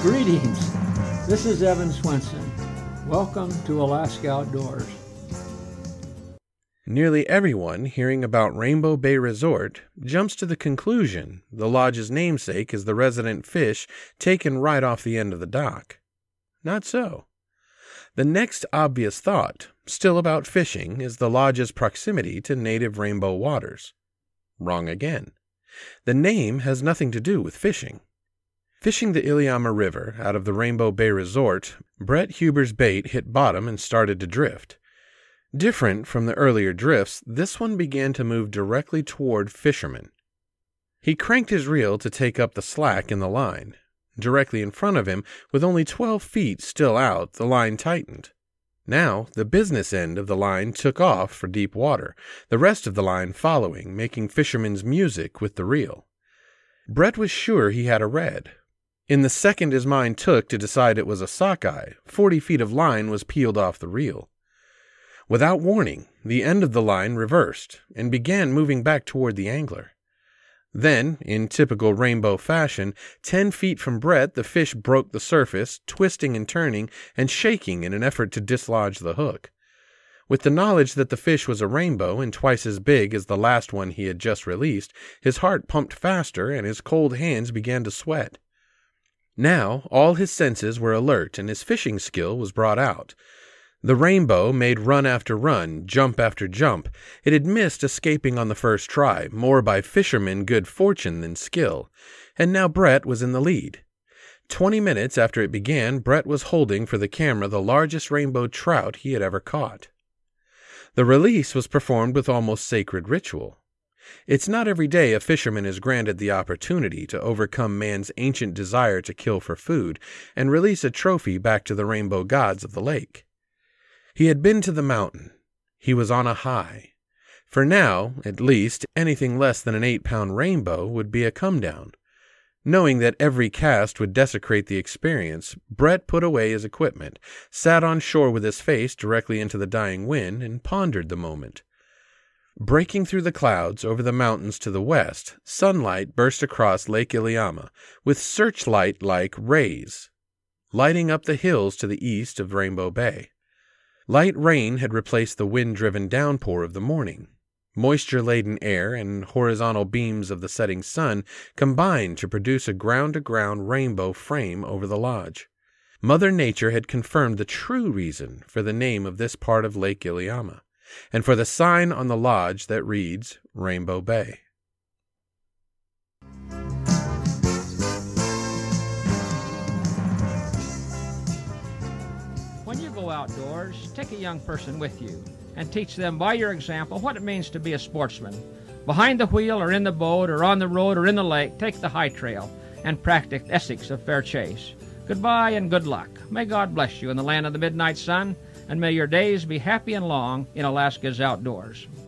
Greetings. This is Evan Swenson. Welcome to Alaska Outdoors. Nearly everyone hearing about Rainbow Bay Resort jumps to the conclusion the lodge's namesake is the resident fish taken right off the end of the dock. Not so. The next obvious thought, still about fishing, is the lodge's proximity to native rainbow waters. Wrong again. The name has nothing to do with fishing. Fishing the Iliamna River out of the Rainbow Bay Resort, Brett Huber's bait hit bottom and started to drift. Different from the earlier drifts, this one began to move directly toward fishermen. He cranked his reel to take up the slack in the line. Directly in front of him, with only 12 feet still out, the line tightened. Now, the business end of the line took off for deep water, the rest of the line following, making fishermen's music with the reel. Brett was sure he had a red. In the second his mind took to decide it was a sockeye, 40 feet of line was peeled off the reel. Without warning, the end of the line reversed and began moving back toward the angler. Then, in typical rainbow fashion, 10 feet from Brett, the fish broke the surface, twisting and turning and shaking in an effort to dislodge the hook. With the knowledge that the fish was a rainbow and twice as big as the last one he had just released, his heart pumped faster and his cold hands began to sweat. Now, all his senses were alert and his fishing skill was brought out. The rainbow made run after run, jump after jump. It had missed escaping on the first try, more by fishermen' good fortune than skill, and now Brett was in the lead. 20 minutes after it began, Brett was holding for the camera the largest rainbow trout he had ever caught. The release was performed with almost sacred ritual. It's not every day a fisherman is granted the opportunity to overcome man's ancient desire to kill for food and release a trophy back to the rainbow gods of the lake. He had been to the mountain. He was on a high. For now, at least, anything less than an 8-pound rainbow would be a come-down. Knowing that every cast would desecrate the experience, Brett put away his equipment, sat on shore with his face directly into the dying wind, and pondered the moment. Breaking through the clouds over the mountains to the west, sunlight burst across Lake Iliamna with searchlight-like rays, lighting up the hills to the east of Rainbow Bay. Light rain had replaced the wind-driven downpour of the morning. Moisture-laden air and horizontal beams of the setting sun combined to produce a ground-to-ground rainbow frame over the lodge. Mother Nature had confirmed the true reason for the name of this part of Lake Iliamna, and for the sign on the lodge that reads Rainbow Bay. When you go outdoors, take a young person with you and teach them by your example what it means to be a sportsman. Behind the wheel or in the boat or on the road or in the lake, take the high trail and practice ethics of fair chase. Goodbye and good luck. May God bless you in the land of the midnight sun, and may your days be happy and long in Alaska's outdoors.